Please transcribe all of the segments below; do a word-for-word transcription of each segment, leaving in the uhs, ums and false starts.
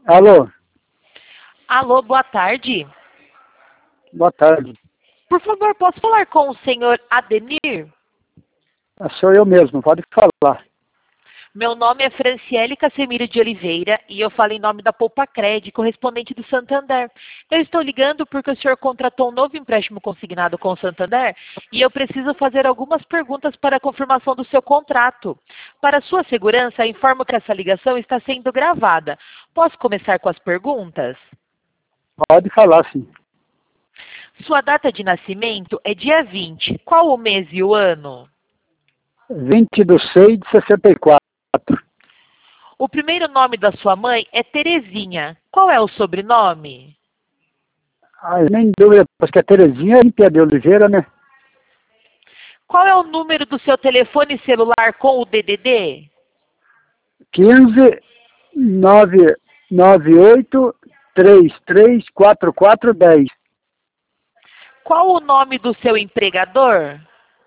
Alô, Alô, boa tarde. boa tarde. Por favor, posso falar com o senhor Ademir? Ah, Sou eu mesmo, pode falar. Meu nome é Franciele Casemiro de Oliveira e eu falo em nome da Poupacred, correspondente do Santander. Eu estou ligando porque o senhor contratou um novo empréstimo consignado com o Santander e eu preciso fazer algumas perguntas para a confirmação do seu contrato. Para sua segurança, informo que essa ligação está sendo gravada. Posso começar com as perguntas? Pode falar, sim. Sua data de nascimento é dia vinte. Qual o mês e o ano? vinte de seis de sessenta e quatro. O primeiro nome da sua mãe é Terezinha. Qual é o sobrenome? Ah, nem dúvida, porque que a Terezinha é Límpia de Oliveira, né? Qual é o número do seu telefone celular com o D D D? quinze, nove nove oito, três três quatro quatro dez. Qual o nome do seu empregador?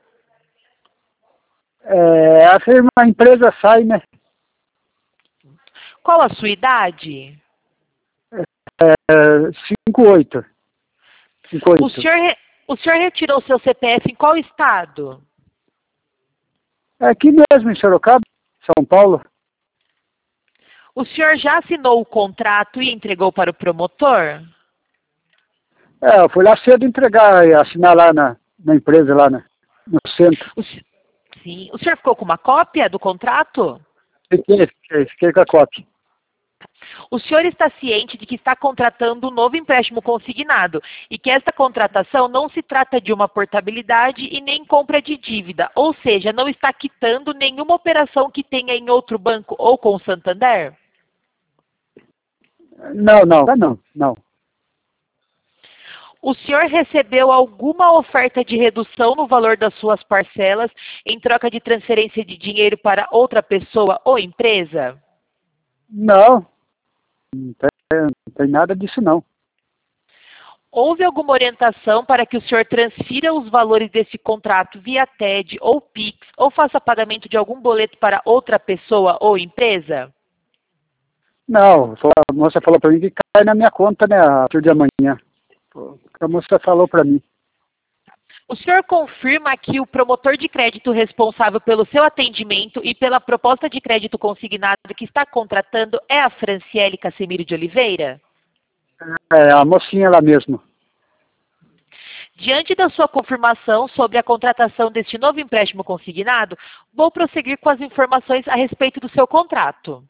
É, a firma, a empresa sai, né? Qual a sua idade? É, cinco oito. cinco O oito. senhor, re- o senhor retirou seu C P F em qual estado? É aqui mesmo, em Sorocaba, São Paulo. O senhor já assinou o contrato e entregou para o promotor? É, eu fui lá cedo entregar e assinar lá na, na empresa, lá na, no centro. O, se- sim. O senhor ficou com uma cópia do contrato? Fiquei, fiquei, fiquei com a cópia. O senhor está ciente de que está contratando um novo empréstimo consignado e que esta contratação não se trata de uma portabilidade e nem compra de dívida, ou seja, não está quitando nenhuma operação que tenha em outro banco ou com o Santander? Não, não, tá não, não. O senhor recebeu alguma oferta de redução no valor das suas parcelas em troca de transferência de dinheiro para outra pessoa ou empresa? Não, não tem, não tem nada disso não. Houve alguma orientação para que o senhor transfira os valores desse contrato via T E D ou Pix ou faça pagamento de algum boleto para outra pessoa ou empresa? Não, só a moça falou para mim que cai na minha conta, né, a partir de amanhã. A moça falou para mim. O senhor confirma que o promotor de crédito responsável pelo seu atendimento e pela proposta de crédito consignado que está contratando é a Franciele Casemiro de Oliveira? É, a mocinha lá mesmo. Diante da sua confirmação sobre a contratação deste novo empréstimo consignado, vou prosseguir com as informações a respeito do seu contrato.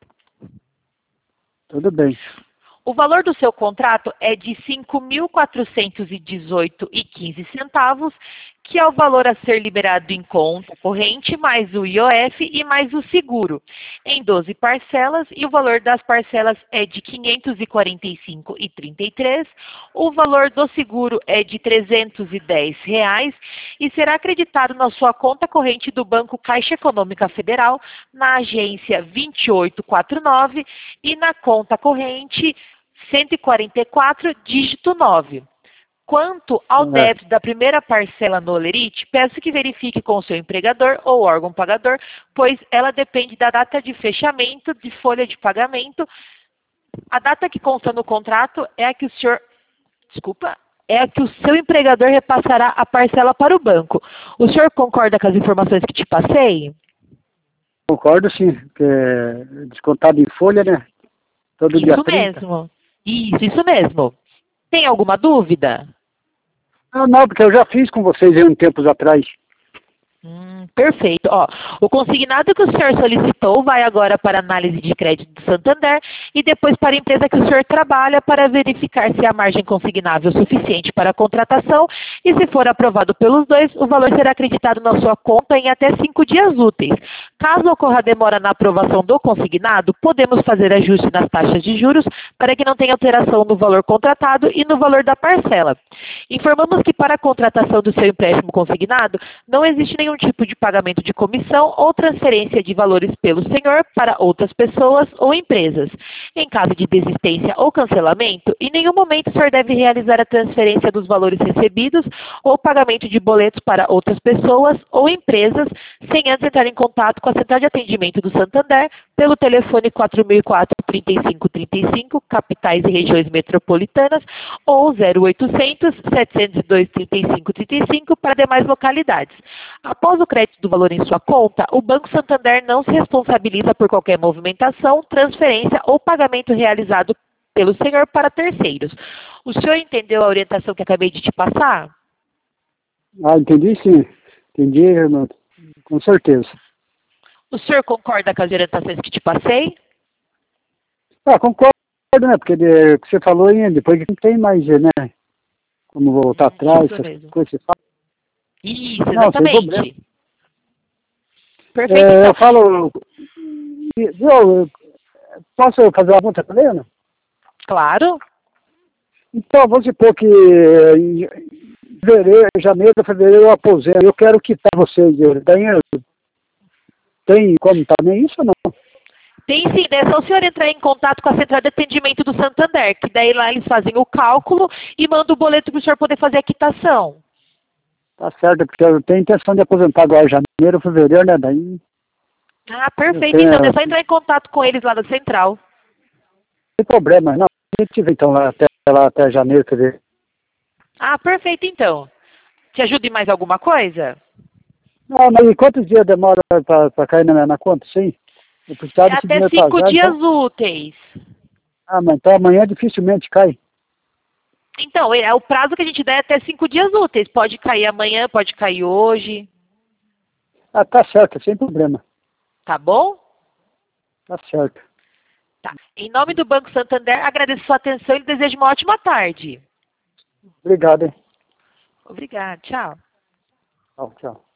Tudo bem. O valor do seu contrato é de cinco mil quatrocentos e dezoito reais e quinze centavos, que é o valor a ser liberado em conta corrente, mais o I O F e mais o seguro, em doze parcelas, e o valor das parcelas é de quinhentos e quarenta e cinco reais e trinta e três centavos, o valor do seguro é de trezentos e dez reais e será acreditado na sua conta corrente do Banco Caixa Econômica Federal, na agência vinte e oito quarenta e nove e na conta corrente cento e quarenta e quatro, dígito nove. Quanto ao É. débito da primeira parcela no Olerite, peço que verifique com o seu empregador ou órgão pagador, pois ela depende da data de fechamento de folha de pagamento. A data que consta no contrato é a que o senhor, desculpa, é a que o seu empregador repassará a parcela para o banco. O senhor concorda com as informações que te passei? Concordo sim, que é descontado em folha, né? Todo dia Isso trinta. mesmo. Isso, isso mesmo. Tem alguma dúvida? Não, não, porque eu já fiz com vocês aí um tempos atrás. Hum, perfeito. Ó, o consignado que o senhor solicitou vai agora para a análise de crédito do Santander e depois para a empresa que o senhor trabalha para verificar se a margem consignável é suficiente para a contratação e, se for aprovado pelos dois, o valor será acreditado na sua conta em até cinco dias úteis. Caso ocorra demora na aprovação do consignado, podemos fazer ajuste nas taxas de juros para que não tenha alteração no valor contratado e no valor da parcela. Informamos que para a contratação do seu empréstimo consignado, não existe nenhum tipo de pagamento de comissão ou transferência de valores pelo senhor para outras pessoas ou empresas. Em caso de desistência ou cancelamento, em nenhum momento o senhor deve realizar a transferência dos valores recebidos ou pagamento de boletos para outras pessoas ou empresas sem antes entrar em contato com a central de atendimento do Santander pelo telefone quatro mil e quatro, trinta e cinco trinta e cinco, capitais e regiões metropolitanas, ou zero oitocentos, setecentos e dois, trinta e cinco trinta e cinco para demais localidades. Após o crédito do valor em sua conta, o Banco Santander não se responsabiliza por qualquer movimentação, transferência ou pagamento realizado pelo senhor para terceiros. O senhor entendeu a orientação que acabei de te passar? Ah, entendi sim. Entendi, irmão. Com certeza. O senhor concorda com as orientações que te passei? Ah, concordo, né? Porque de, o que você falou ainda, depois que não tem mais, né? Como voltar Hum, atrás, isso essas mesmo. coisas que você fala. Isso, Não, sem problema. exatamente. Perfeito, É, então. eu falo. Eu, eu, posso fazer uma pergunta também, ou não? Claro. Então, vamos supor que em fevereiro, janeiro, fevereiro eu aposento. Eu quero quitar vocês. Tem, tem como também isso ou não? Tem sim, é só o senhor entrar em contato com a central de atendimento do Santander, que daí lá eles fazem o cálculo e mandam o boleto para o senhor poder fazer a quitação. Tá certo, porque eu tenho intenção de aposentar agora, janeiro, fevereiro, né? Daí. Ah, perfeito. Então, é só entrar em contato com eles lá da central. Sem problema, não. A gente vê então lá até, lá até janeiro, fevereiro. Ah, perfeito, então. Te ajuda em mais alguma coisa? Não, mas quantos dias demora para cair na, na conta, sim? Eu precisava É desse até dinheiro cinco para já, dias então. úteis. Ah, mas então amanhã dificilmente cai. Então, é o prazo que a gente dá é até cinco dias úteis. Pode cair amanhã, pode cair hoje. Ah, tá certo, sem problema. Tá bom? Tá certo. Tá. Em nome do Banco Santander, agradeço sua atenção e desejo uma ótima tarde. Obrigado, hein? Obrigada. Tchau. Tchau, tchau.